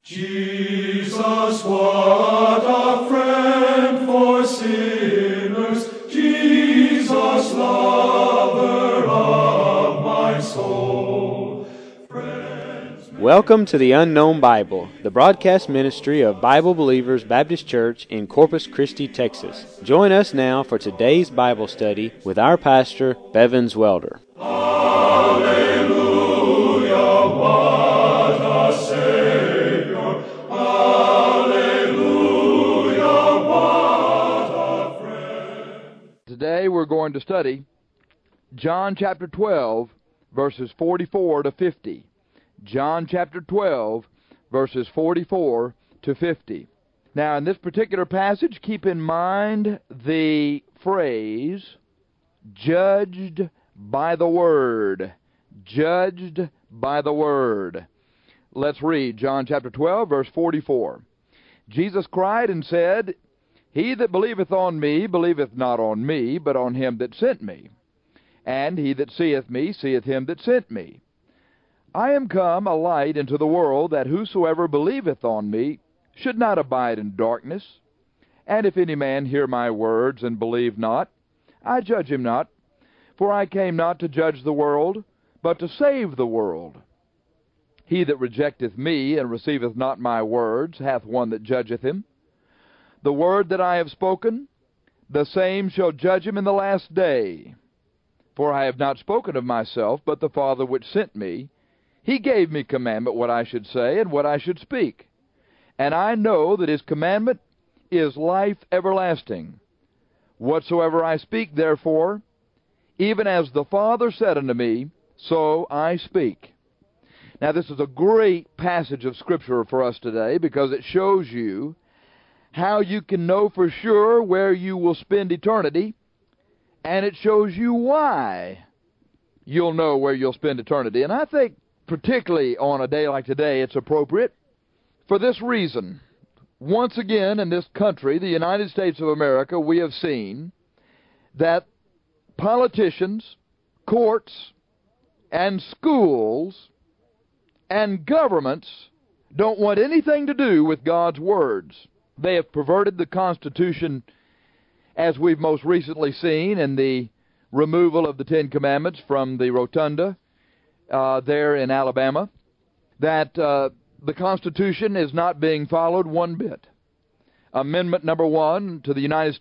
Jesus, what a friend for sinners, Jesus, lover of my soul. Welcome to the Unknown Bible, the broadcast ministry of Bible Believers Baptist Church in Corpus Christi, Texas. Join us now for today's Bible study with our pastor, Bevins Welder. Hallelujah, what a Savior. Hallelujah, what a friend. Today we're going to study John chapter 12, verses 44 to 50. John chapter 12, verses 44 to 50. Now, in this particular passage, keep in mind the phrase, judged by the word. Judged by the word. Let's read John chapter 12, verse 44. Jesus cried and said, He that believeth on me, believeth not on me, but on him that sent me. And he that seeth me, seeth him that sent me. I am come a light into the world, that whosoever believeth on me should not abide in darkness. And if any man hear my words and believe not, I judge him not. For I came not to judge the world, but to save the world. He that rejecteth me and receiveth not my words hath one that judgeth him. The word that I have spoken, the same shall judge him in the last day. For I have not spoken of myself, but the Father which sent me, He gave me commandment what I should say and what I should speak. And I know that His commandment is life everlasting. Whatsoever I speak, therefore, even as the Father said unto me, so I speak. Now, this is a great passage of Scripture for us today because it shows you how you can know for sure where you will spend eternity, and it shows you why you'll know where you'll spend eternity. And I think, particularly on a day like today, it's appropriate for this reason. Once again, in this country, the United States of America, we have seen that politicians, courts, and schools and governments don't want anything to do with God's words. They have perverted the Constitution, as we've most recently seen in the removal of the Ten Commandments from the rotunda there in Alabama, that the Constitution is not being followed one bit. Amendment number 1 to the United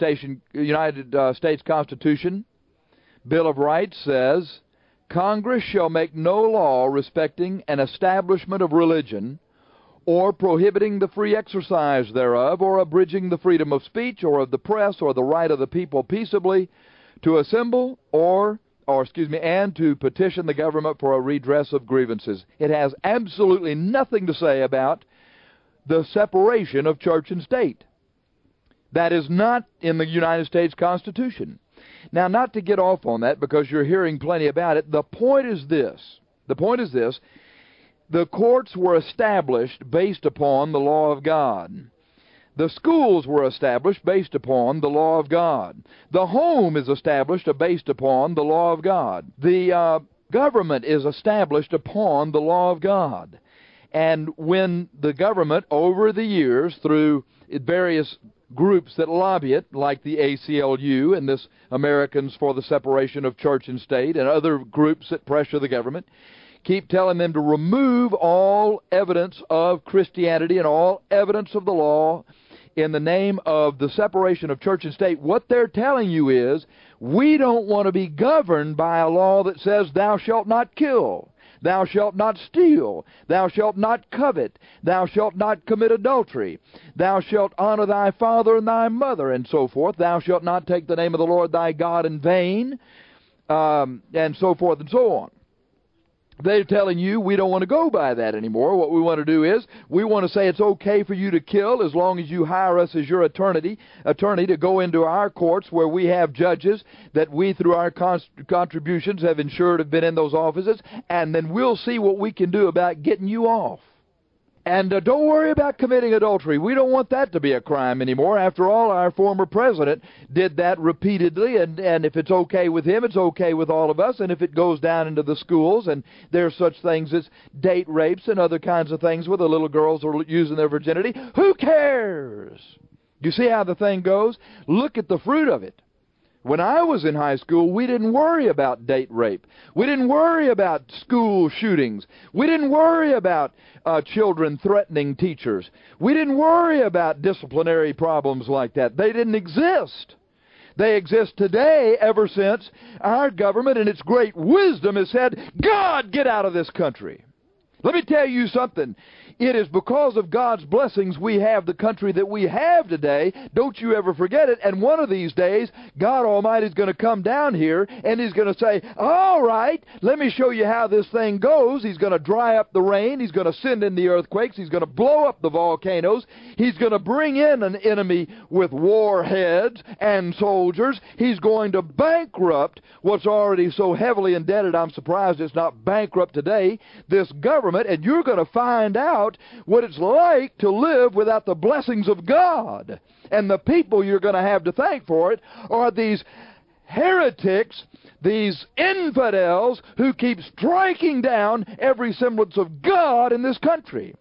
States Constitution, Bill of Rights says, Congress shall make no law respecting an establishment of religion, or prohibiting the free exercise thereof, or abridging the freedom of speech, or of the press, or the right of the people peaceably to assemble, and to petition the government for a redress of grievances. It has absolutely nothing to say about the separation of church and state. That is not in the United States Constitution. Now, not to get off on that, because you're hearing plenty about it, the point is this. The courts were established based upon the law of God. The schools were established based upon the law of God. The home is established based upon the law of God. The government is established upon the law of God. And when the government, over the years, through various groups that lobby it, like the ACLU and this Americans for the Separation of Church and State, and other groups that pressure the government, keep telling them to remove all evidence of Christianity and all evidence of the law in the name of the separation of church and state. What they're telling you is, we don't want to be governed by a law that says, thou shalt not kill, thou shalt not steal, thou shalt not covet, thou shalt not commit adultery, thou shalt honor thy father and thy mother, and so forth, thou shalt not take the name of the Lord thy God in vain, and so forth and so on. They're telling you we don't want to go by that anymore. What we want to do is we want to say it's okay for you to kill as long as you hire us as your attorney to go into our courts where we have judges that we, through our contributions, have ensured have been in those offices, and then we'll see what we can do about getting you off. And don't worry about committing adultery. We don't want that to be a crime anymore. After all, our former president did that repeatedly, and if it's okay with him, it's okay with all of us. And if it goes down into the schools, and there's such things as date rapes and other kinds of things where the little girls are using their virginity, who cares? You see how the thing goes? Look at the fruit of it. When I was in high school, we didn't worry about date rape. We didn't worry about school shootings. We didn't worry about children threatening teachers. We didn't worry about disciplinary problems like that. They didn't exist. They exist today ever since our government in its great wisdom has said, God, get out of this country. Let me tell you something. It is because of God's blessings we have the country that we have today. Don't you ever forget it. And one of these days, God Almighty is going to come down here and He's going to say, all right, let me show you how this thing goes. He's going to dry up the rain. He's going to send in the earthquakes. He's going to blow up the volcanoes. He's going to bring in an enemy with warheads and soldiers. He's going to bankrupt what's already so heavily indebted. I'm surprised it's not bankrupt today, this government, and you're going to find out what it's like to live without the blessings of God. And the people you're going to have to thank for it are these heretics, these infidels who keep striking down every semblance of God in this country.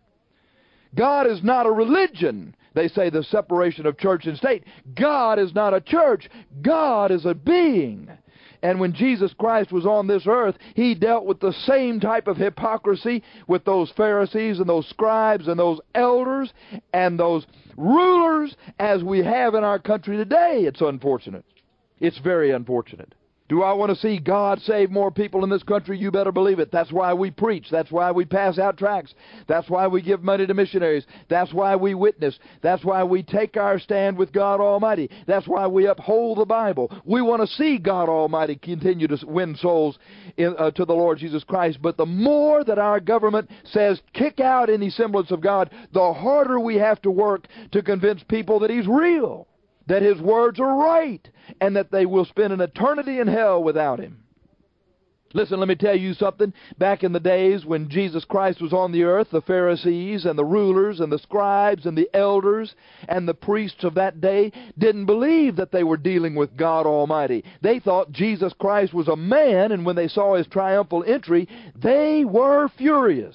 God is not a religion. They say the separation of church and state. God is not a church. God is a being. And when Jesus Christ was on this earth, He dealt with the same type of hypocrisy with those Pharisees and those scribes and those elders and those rulers as we have in our country today. It's unfortunate. It's very unfortunate. Do I want to see God save more people in this country? You better believe it. That's why we preach. That's why we pass out tracts. That's why we give money to missionaries. That's why we witness. That's why we take our stand with God Almighty. That's why we uphold the Bible. We want to see God Almighty continue to win souls to the Lord Jesus Christ. But the more that our government says, kick out any semblance of God, the harder we have to work to convince people that He's real, that His words are right, and that they will spend an eternity in hell without Him. Listen, let me tell you something. Back in the days when Jesus Christ was on the earth, the Pharisees and the rulers and the scribes and the elders and the priests of that day didn't believe that they were dealing with God Almighty. They thought Jesus Christ was a man, and when they saw His triumphal entry, they were furious.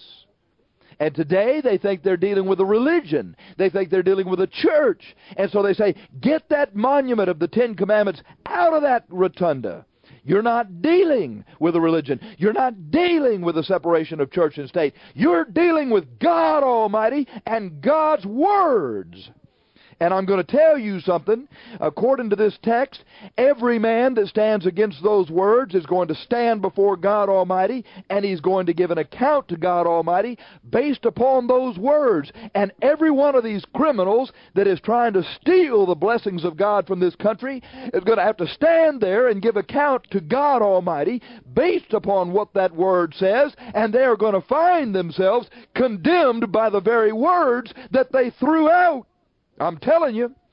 And today they think they're dealing with a religion. They think they're dealing with a church. And so they say, get that monument of the Ten Commandments out of that rotunda. You're not dealing with a religion. You're not dealing with a separation of church and state. You're dealing with God Almighty and God's words. And I'm going to tell you something. According to this text, every man that stands against those words is going to stand before God Almighty, and he's going to give an account to God Almighty based upon those words. And every one of these criminals that is trying to steal the blessings of God from this country is going to have to stand there and give account to God Almighty based upon what that word says, and they are going to find themselves condemned by the very words that they threw out. I'm telling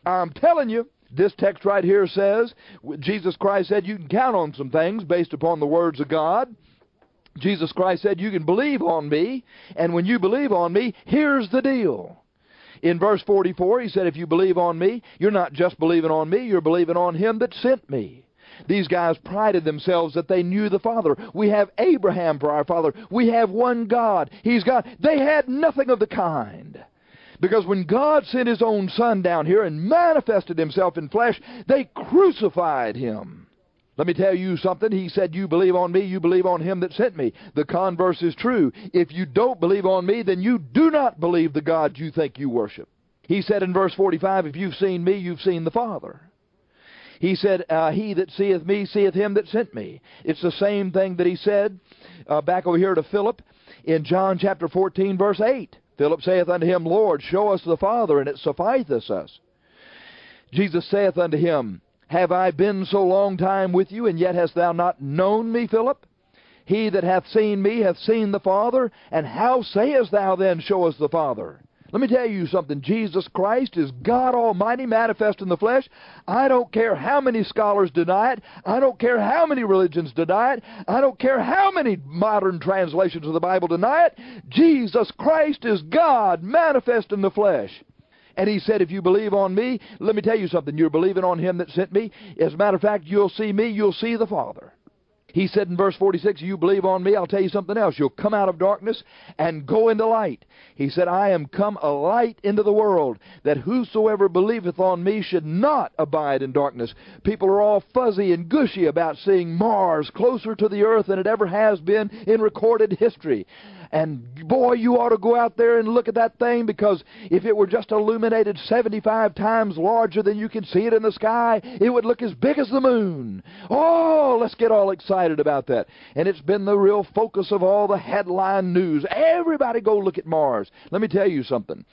you, this text right here says, Jesus Christ said you can count on some things based upon the words of God. Jesus Christ said you can believe on me, and when you believe on me, here's the deal. In verse 44, He said, if you believe on me, you're not just believing on me, you're believing on Him that sent me. These guys prided themselves that they knew the Father. We have Abraham for our father. We have one God. He's God. They had nothing of the kind. Because when God sent His own Son down here and manifested Himself in flesh, they crucified Him. Let me tell you something. He said, you believe on me, you believe on Him that sent me. The converse is true. If you don't believe on me, then you do not believe the God you think you worship. He said in verse 45, if you've seen me, you've seen the Father. He said, he that seeth me, seeth Him that sent me. It's the same thing that He said back over here to Philip in John chapter 14, verse 8. Philip saith unto Him, Lord, show us the Father, and it sufficeth us. Jesus saith unto him, have I been so long time with you, and yet hast thou not known me, Philip? He that hath seen me hath seen the Father, and how sayest thou then, show us the Father? Let me tell you something. Jesus Christ is God Almighty manifest in the flesh. I don't care how many scholars deny it. I don't care how many religions deny it. I don't care how many modern translations of the Bible deny it. Jesus Christ is God manifest in the flesh. And he said, if you believe on me, let me tell you something. You're believing on him that sent me. As a matter of fact, you'll see me, you'll see the Father. He said in verse 46, you believe on me, I'll tell you something else. You'll come out of darkness and go into light. He said, I am come a light into the world, that whosoever believeth on me should not abide in darkness. People are all fuzzy and gushy about seeing Mars closer to the earth than it ever has been in recorded history. And boy, you ought to go out there and look at that thing, because if it were just illuminated 75 times larger than you can see it in the sky, it would look as big as the moon. Oh, let's get all excited about that. And it's been the real focus of all the headline news. Everybody go look at Mars. Let me tell you something.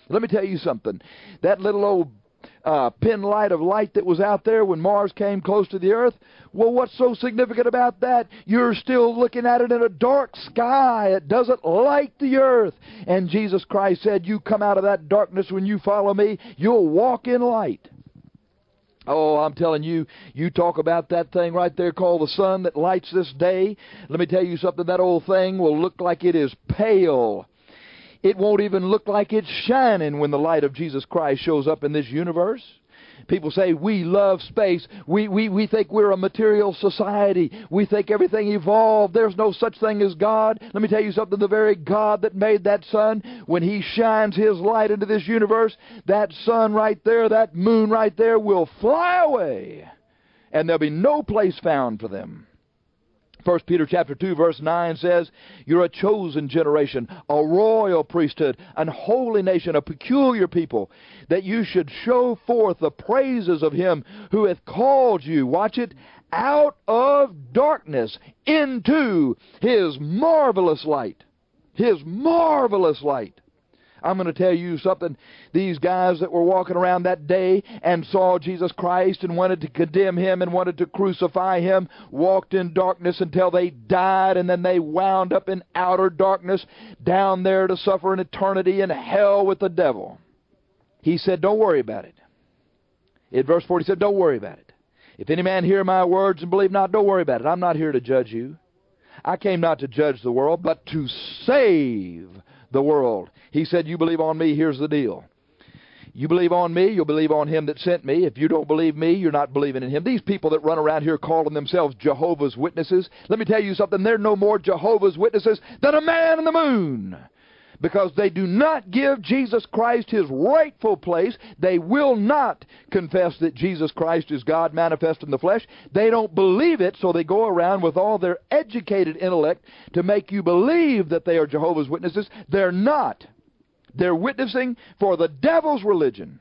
That little old pin light of light that was out there when Mars came close to the earth, well, what's so significant about that? You're still looking at it in a dark sky. It doesn't light the earth. And Jesus Christ said, you come out of that darkness when you follow me, you'll walk in light. Oh, I'm telling you, you talk about that thing right there called the sun that lights this day. Let me tell you something, that old thing will look like it is pale. It won't even look like it's shining when the light of Jesus Christ shows up in this universe. People say, we love space. We think we're a material society. We think everything evolved. There's no such thing as God. Let me tell you something. The very God that made that sun, when He shines His light into this universe, that sun right there, that moon right there will fly away. And there'll be no place found for them. 1 Peter chapter 2 verse 9 says, you're a chosen generation, a royal priesthood, an holy nation, a peculiar people, that you should show forth the praises of Him who hath called you, watch it, out of darkness into His marvelous light. His marvelous light. I'm going to tell you something. These guys that were walking around that day and saw Jesus Christ and wanted to condemn Him and wanted to crucify Him walked in darkness until they died, and then they wound up in outer darkness down there to suffer an eternity in hell with the devil. He said, don't worry about it. In verse 40 he said, don't worry about it. If any man hear my words and believe not, don't worry about it. I'm not here to judge you. I came not to judge the world, but to save the world. He said, you believe on me, here's the deal. You believe on me, you'll believe on Him that sent me. If you don't believe me, you're not believing in Him. These people that run around here calling themselves Jehovah's Witnesses, let me tell you something, they're no more Jehovah's Witnesses than a man in the moon. Because they do not give Jesus Christ His rightful place. They will not confess that Jesus Christ is God manifest in the flesh. They don't believe it, so they go around with all their educated intellect to make you believe that they are Jehovah's Witnesses. They're not. They're witnessing for the devil's religion,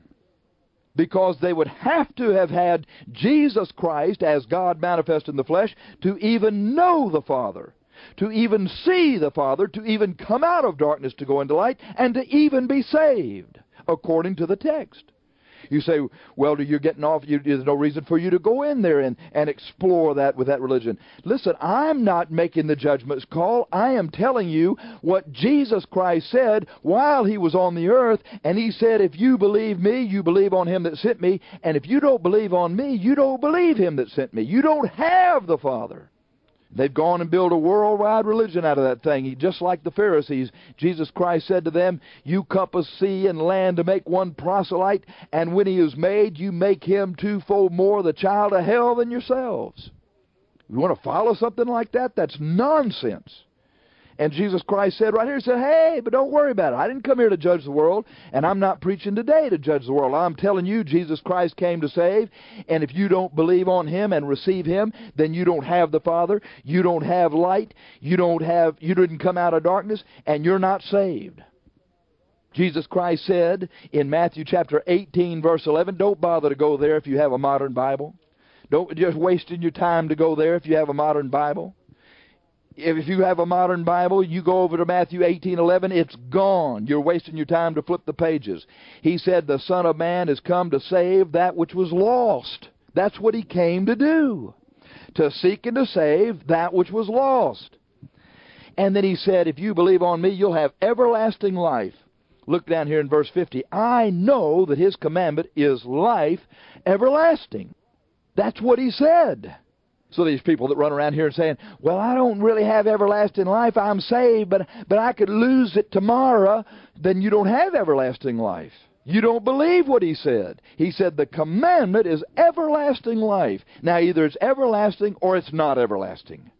because they would have to have had Jesus Christ as God manifest in the flesh to even know the Father, to even see the Father, to even come out of darkness to go into light, and to even be saved, according to the text. You say, well, you're getting off, there's no reason for you to go in there and explore that with that religion. Listen, I'm not making the judgment call. I am telling you what Jesus Christ said while He was on the earth, and He said, if you believe me, you believe on Him that sent me, and if you don't believe on me, you don't believe Him that sent me. You don't have the Father. They've gone and built a worldwide religion out of that thing. Just like the Pharisees, Jesus Christ said to them, you compass sea and land to make one proselyte, and when he is made, you make him twofold more the child of hell than yourselves. You want to follow something like that? That's nonsense. And Jesus Christ said right here, He said, hey, but don't worry about it. I didn't come here to judge the world, and I'm not preaching today to judge the world. I'm telling you, Jesus Christ came to save, and if you don't believe on Him and receive Him, then you don't have the Father, you don't have light, you didn't come out of darkness, and you're not saved. Jesus Christ said in Matthew chapter 18, verse 11, don't bother to go there if you have a modern Bible. Don't just wasting your time to go there if you have a modern Bible. If you have a modern Bible, you go over to Matthew 18:11, it's gone. You're wasting your time to flip the pages. He said the Son of Man has come to save that which was lost. That's what He came to do. To seek and to save that which was lost. And then He said, if you believe on me, you'll have everlasting life. Look down here in verse 50. I know that His commandment is life everlasting. That's what He said. So these people that run around here saying, well, I don't really have everlasting life. I'm saved, but I could lose it tomorrow. Then you don't have everlasting life. You don't believe what He said. He said the commandment is everlasting life. Now, either it's everlasting or it's not everlasting.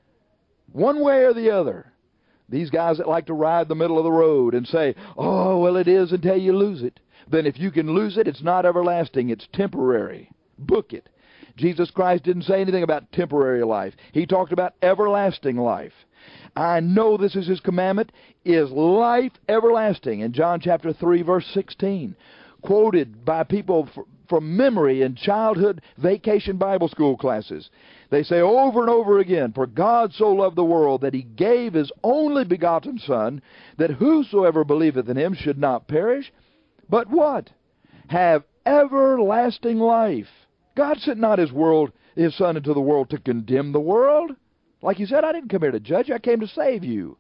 One way or the other. These guys that like to ride the middle of the road and say, oh, well, it is until you lose it. Then if you can lose it, it's not everlasting. It's temporary. Book it. Jesus Christ didn't say anything about temporary life. He talked about everlasting life. I know this is His commandment, is life everlasting. In John chapter 3, verse 16, quoted by people from memory in childhood vacation Bible school classes. They say over and over again, for God so loved the world that He gave His only begotten Son, that whosoever believeth in Him should not perish, but what? Have everlasting life. God sent not His Son into the world to condemn the world. Like He said, I didn't come here to judge you, I came to save you.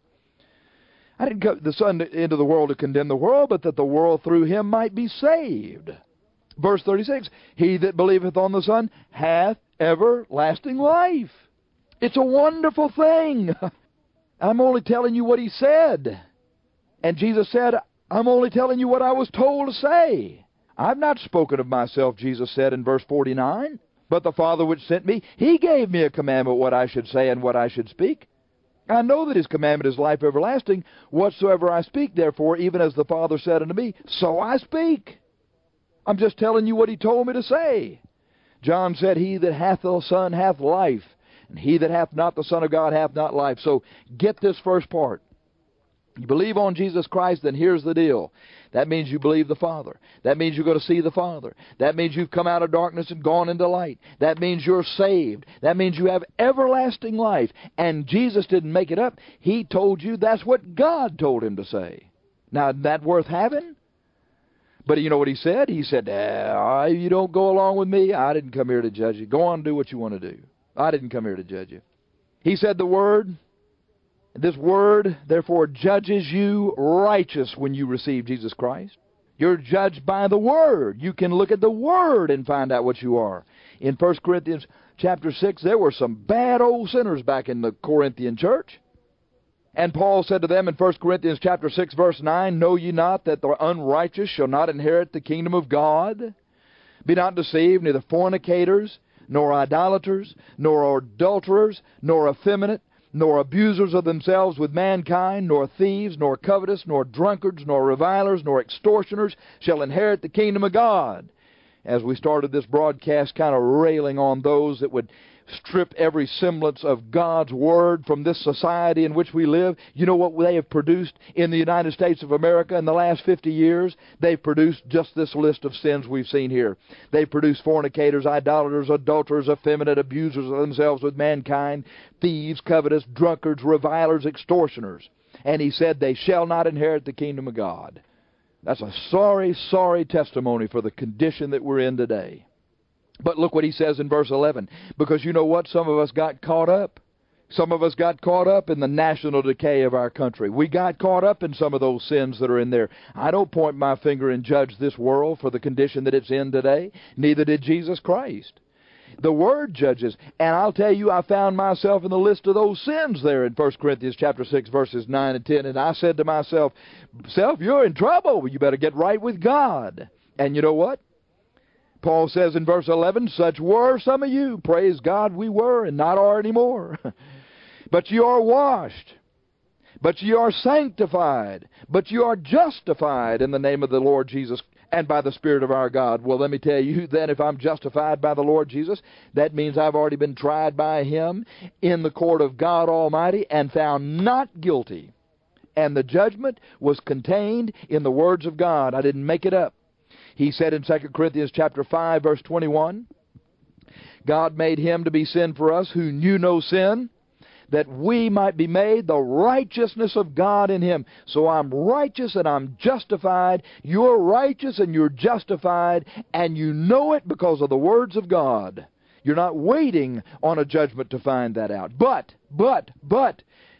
I didn't come the Son into the world to condemn the world, but that the world through Him might be saved. Verse 36, He that believeth on the Son hath everlasting life. It's a wonderful thing. I'm only telling you what He said. And Jesus said, I'm only telling you what I was told to say. I've not spoken of myself, Jesus said in verse 49. But the Father which sent me, He gave me a commandment what I should say and what I should speak. I know that His commandment is life everlasting. Whatsoever I speak, therefore, even as the Father said unto me, so I speak. I'm just telling you what He told me to say. John said, He that hath the Son hath life, and he that hath not the Son of God hath not life. So get this first part. You believe on Jesus Christ, then here's the deal. That means you believe the Father. That means you're going to see the Father. That means you've come out of darkness and gone into light. That means you're saved. That means you have everlasting life. And Jesus didn't make it up. He told you that's what God told Him to say. Now, isn't that worth having? But you know what He said? He said, you don't go along with me. I didn't come here to judge you. Go on and do what you want to do. I didn't come here to judge you. He said the Word. This Word, therefore, judges you righteous when you receive Jesus Christ. You're judged by the Word. You can look at the Word and find out what you are. In 1 Corinthians chapter 6, there were some bad old sinners back in the Corinthian church. And Paul said to them in 1 Corinthians chapter 6, verse 9, Know ye not that the unrighteous shall not inherit the kingdom of God? Be not deceived, neither fornicators, nor idolaters, nor adulterers, nor effeminate, nor abusers of themselves with mankind, nor thieves, nor covetous, nor drunkards, nor revilers, nor extortioners shall inherit the kingdom of God. As we started this broadcast kind of railing on those that would strip every semblance of God's Word from this society in which we live, you know what they have produced in the United States of America in the last 50 years? They've produced just this list of sins we've seen here. They've produced fornicators, idolaters, adulterers, effeminate, abusers of themselves with mankind, thieves, covetous, drunkards, revilers, extortioners. And He said they shall not inherit the kingdom of God. That's a sorry, sorry testimony for the condition that we're in today. But look what He says in verse 11. Because you know what? Some of us got caught up. Some of us got caught up in the national decay of our country. We got caught up in some of those sins that are in there. I don't point my finger and judge this world for the condition that it's in today. Neither did Jesus Christ. The Word judges. And I'll tell you, I found myself in the list of those sins there in 1 Corinthians chapter 6, verses 9 and 10. And I said to myself, Self, you're in trouble. You better get right with God. And you know what? Paul says in verse 11, Such were some of you. Praise God, we were, and not are anymore. But you are washed. But you are sanctified. But you are justified in the name of the Lord Jesus and by the Spirit of our God. Well, let me tell you then, if I'm justified by the Lord Jesus, that means I've already been tried by Him in the court of God Almighty and found not guilty. And the judgment was contained in the words of God. I didn't make it up. He said in 2 Corinthians chapter 5, verse 21, God made Him to be sin for us who knew no sin, that we might be made the righteousness of God in Him. So I'm righteous and I'm justified. You're righteous and you're justified, and you know it because of the words of God. You're not waiting on a judgment to find that out. But,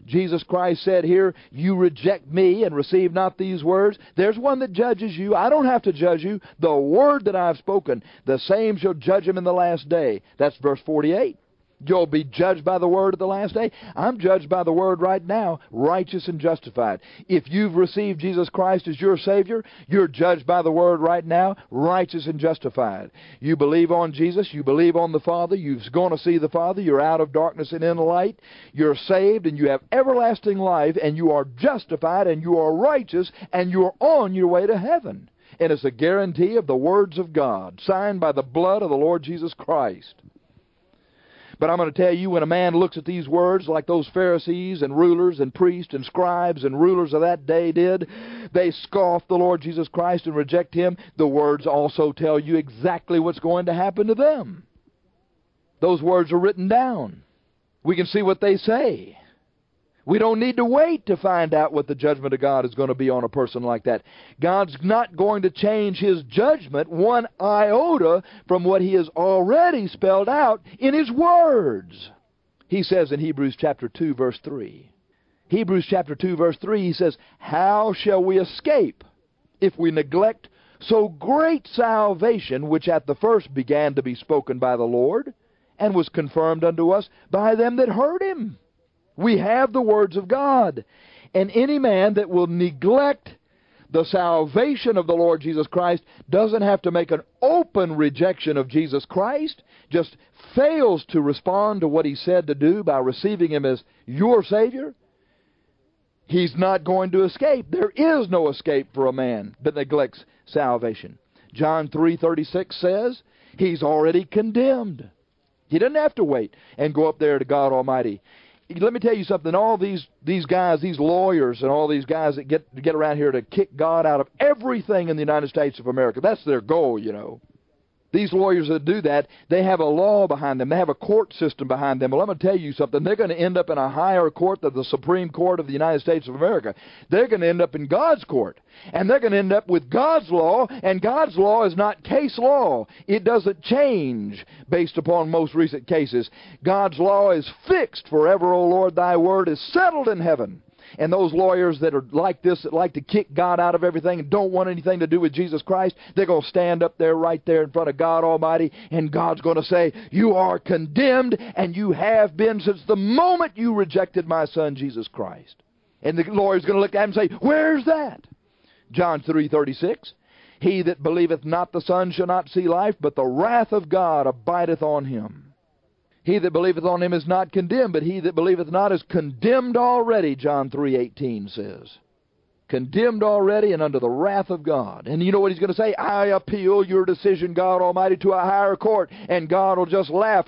Jesus Christ said here, you reject me and receive not these words. There's one that judges you. I don't have to judge you. The word that I have spoken, the same shall judge him in the last day. That's verse 48. You'll be judged by the word of the last day. I'm judged by the word right now, righteous and justified. If you've received Jesus Christ as your Savior, you're judged by the word right now, righteous and justified. You believe on Jesus, you believe on the Father, you're going to see the Father, you're out of darkness and in the light, you're saved and you have everlasting life, and you are justified and you are righteous and you're on your way to heaven. And it's a guarantee of the words of God, signed by the blood of the Lord Jesus Christ. But I'm going to tell you, when a man looks at these words like those Pharisees and rulers and priests and scribes and rulers of that day did, they scoff the Lord Jesus Christ and reject Him. The words also tell you exactly what's going to happen to them. Those words are written down. We can see what they say. We don't need to wait to find out what the judgment of God is going to be on a person like that. God's not going to change His judgment one iota from what He has already spelled out in His words. He says in Hebrews chapter 2, verse 3. Hebrews chapter 2, verse 3, He says, how shall we escape if we neglect so great salvation, which at the first began to be spoken by the Lord, and was confirmed unto us by them that heard Him? We have the words of God. And any man that will neglect the salvation of the Lord Jesus Christ doesn't have to make an open rejection of Jesus Christ, just fails to respond to what He said to do by receiving Him as your Savior. He's not going to escape. There is no escape for a man that neglects salvation. John 3:36 says he's already condemned. He doesn't have to wait and go up there to God Almighty. Let me tell you something. All these guys, these lawyers and all these guys that get around here to kick God out of everything in the United States of America, that's their goal, you know. These lawyers that do that, they have a law behind them. They have a court system behind them. Well, I'm going to tell you something. They're going to end up in a higher court than the Supreme Court of the United States of America. They're going to end up in God's court. And they're going to end up with God's law, and God's law is not case law. It doesn't change based upon most recent cases. God's law is fixed forever, O Lord, thy word is settled in heaven. And those lawyers that are like this, that like to kick God out of everything and don't want anything to do with Jesus Christ, they're going to stand up there right there in front of God Almighty, and God's going to say, you are condemned, and you have been since the moment you rejected my Son, Jesus Christ. And the lawyer's going to look at him and say, where's that? John 3:36, he that believeth not the Son shall not see life, but the wrath of God abideth on him. He that believeth on Him is not condemned, but he that believeth not is condemned already, John 3:18 says. Condemned already and under the wrath of God. And you know what He's going to say? I appeal your decision, God Almighty, to a higher court. And God will just laugh.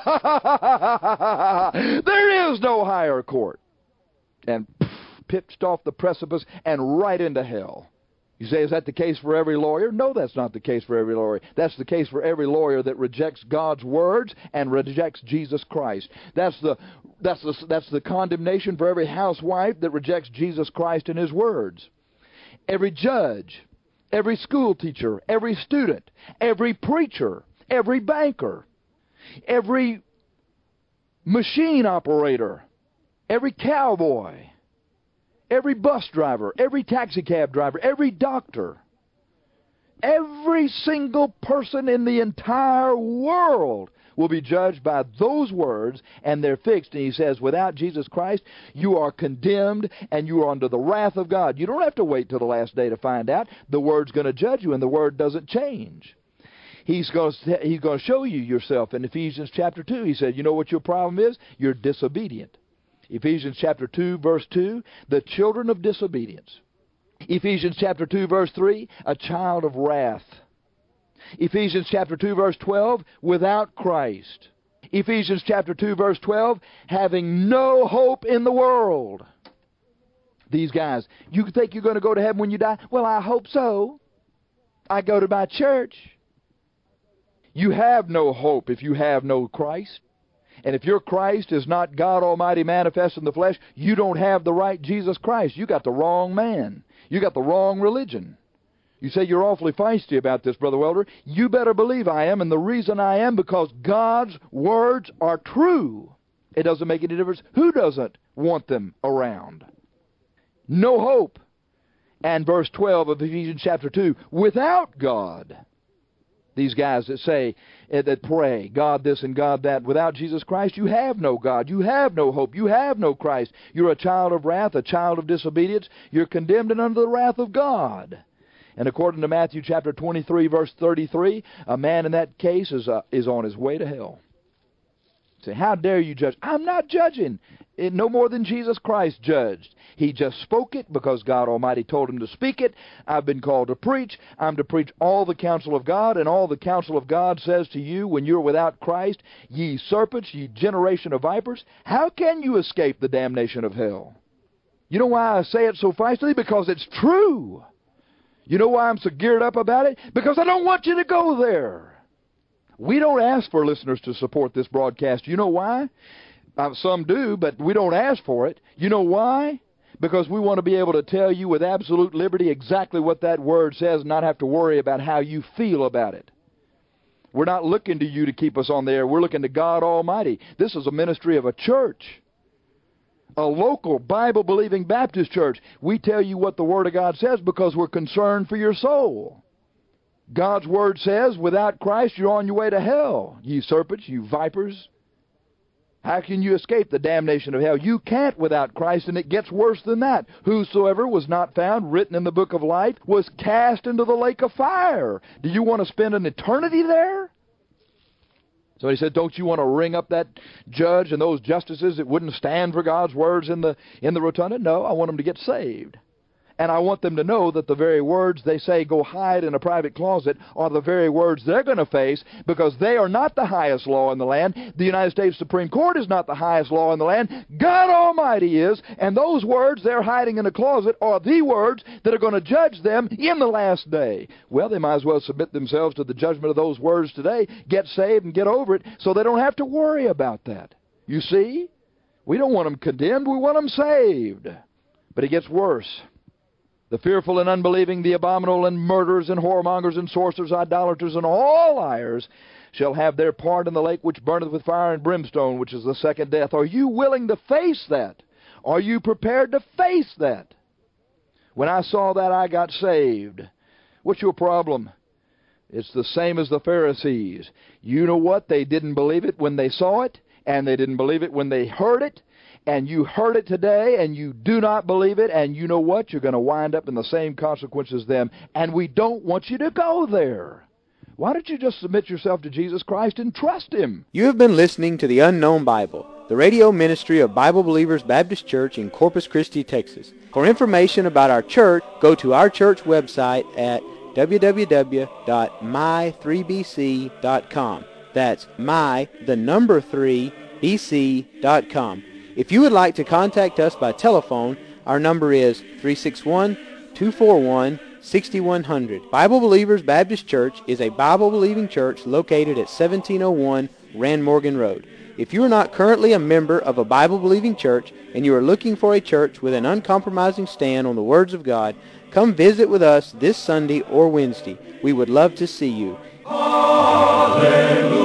There is no higher court. And pitched off the precipice and right into hell. You say, is that the case for every lawyer? No, that's not the case for every lawyer. That's the case for every lawyer that rejects God's words and rejects Jesus Christ. That's the condemnation for every housewife that rejects Jesus Christ and His words. Every judge, every school teacher, every student, every preacher, every banker, every machine operator, every cowboy, every bus driver, every taxi cab driver, every doctor, every single person in the entire world will be judged by those words, and they're fixed. And He says, without Jesus Christ, you are condemned and you are under the wrath of God. You don't have to wait till the last day to find out. The Word's going to judge you, and the Word doesn't change. He's going to show you yourself. In Ephesians chapter 2, He said, you know what your problem is? You're disobedient. Ephesians chapter 2, verse 2, the children of disobedience. Ephesians chapter 2, verse 3, a child of wrath. Ephesians chapter 2, verse 12, without Christ. Ephesians chapter 2, verse 12, having no hope in the world. These guys, you think you're going to go to heaven when you die? Well, I hope so. I go to my church. You have no hope if you have no Christ. And if your Christ is not God Almighty manifest in the flesh, you don't have the right Jesus Christ. You got the wrong man. You got the wrong religion. You say you're awfully feisty about this, Brother Welder. You better believe I am, and the reason I am because God's words are true. It doesn't make any difference who doesn't want them around. No hope. And verse 12 of Ephesians chapter 2, without God. These guys that say, that pray, God this and God that, without Jesus Christ, you have no God, you have no hope, you have no Christ. You're a child of wrath, a child of disobedience. You're condemned and under the wrath of God. And according to Matthew chapter 23, verse 33, a man in that case is on his way to hell. Say, how dare you judge? I'm not judging. No more than Jesus Christ judged. He just spoke it because God Almighty told him to speak it. I've been called to preach. I'm to preach all the counsel of God, and all the counsel of God says to you when you're without Christ, ye serpents, ye generation of vipers, how can you escape the damnation of hell? You know why I say it so feistily? Because it's true. You know why I'm so geared up about it? Because I don't want you to go there. We don't ask for listeners to support this broadcast. You know why? Some do, but we don't ask for it. You know why? Because we want to be able to tell you with absolute liberty exactly what that word says and not have to worry about how you feel about it. We're not looking to you to keep us on the air. We're looking to God Almighty. This is a ministry of a church, a local Bible-believing Baptist church. We tell you what the Word of God says because we're concerned for your soul. God's Word says, without Christ, you're on your way to hell. Ye serpents, you vipers. How can you escape the damnation of hell? You can't without Christ, and it gets worse than that. Whosoever was not found written in the book of life was cast into the lake of fire. Do you want to spend an eternity there? So he said, don't you want to ring up that judge and those justices that wouldn't stand for God's words in the rotunda? No, I want them to get saved. And I want them to know that the very words they say go hide in a private closet are the very words they're going to face, because they are not the highest law in the land. The United States Supreme Court is not the highest law in the land. God Almighty is, and those words they're hiding in a closet are the words that are going to judge them in the last day. Well, they might as well submit themselves to the judgment of those words today, get saved and get over it, so they don't have to worry about that. You see? We don't want them condemned, we want them saved. But it gets worse. The fearful and unbelieving, the abominable and murderers and whoremongers and sorcerers, idolaters, and all liars shall have their part in the lake which burneth with fire and brimstone, which is the second death. Are you willing to face that? Are you prepared to face that? When I saw that, I got saved. What's your problem? It's the same as the Pharisees. You know what? They didn't believe it when they saw it, and they didn't believe it when they heard it. And you heard it today, and you do not believe it, and you know what? You're going to wind up in the same consequences as them, and we don't want you to go there. Why don't you just submit yourself to Jesus Christ and trust Him? You have been listening to the Unknown Bible, the radio ministry of Bible Believers Baptist Church in Corpus Christi, Texas. For information about our church, go to our church website at www.my3bc.com. That's my3bc.com. If you would like to contact us by telephone, our number is 361-241-6100. Bible Believers Baptist Church is a Bible-believing church located at 1701 Rand Morgan Road. If you are not currently a member of a Bible-believing church and you are looking for a church with an uncompromising stand on the words of God, come visit with us this Sunday or Wednesday. We would love to see you. Hallelujah.